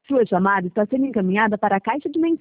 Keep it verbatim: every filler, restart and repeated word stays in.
Sua chamada está sendo encaminhada para a caixa de mensagens.